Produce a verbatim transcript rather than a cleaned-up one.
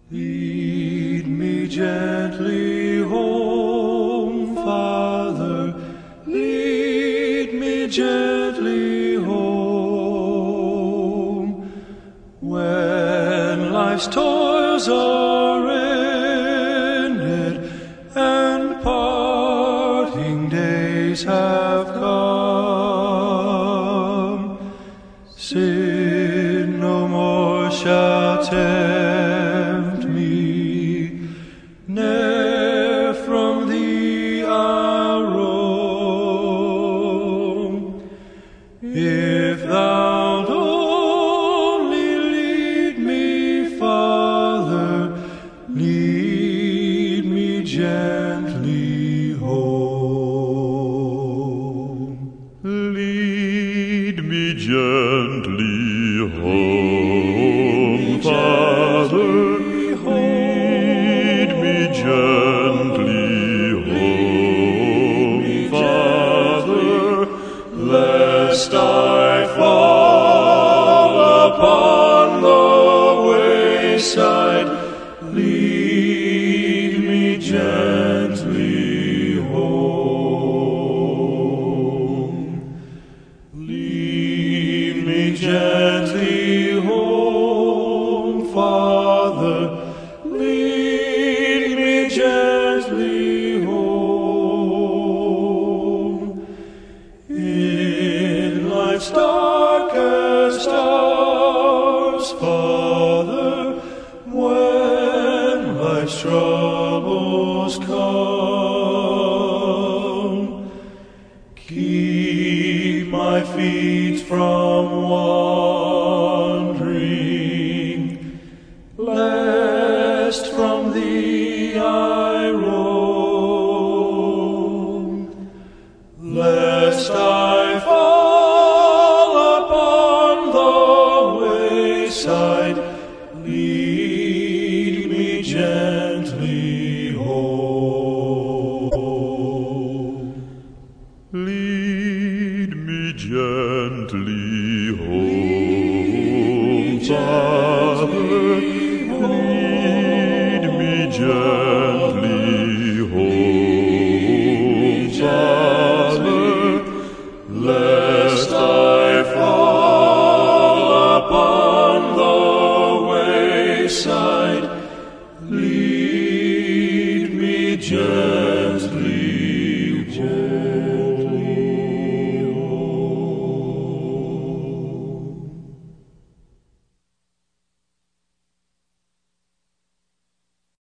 Lead me gently home, Father, lead me gently home. When life's toils are ended and parting days have come, sin no more shall tempt me, ne'er from thee I'll roam. If thou'lt only lead me, Father, lead me gently home. Lead me gently home, Father. Lead me gently home, Father, Lest I fall upon the wayside, lead me gently home. Lead me gently home, Father, lead me gently home. In life's darkest hours, Father, when life's troubles come, keep my feet from wandering, lest from thee I roam, lest I fall upon the wayside, lead me gently home. lead me gently home, Father. Lead me gently home, Father, Lest I fall upon the wayside, lead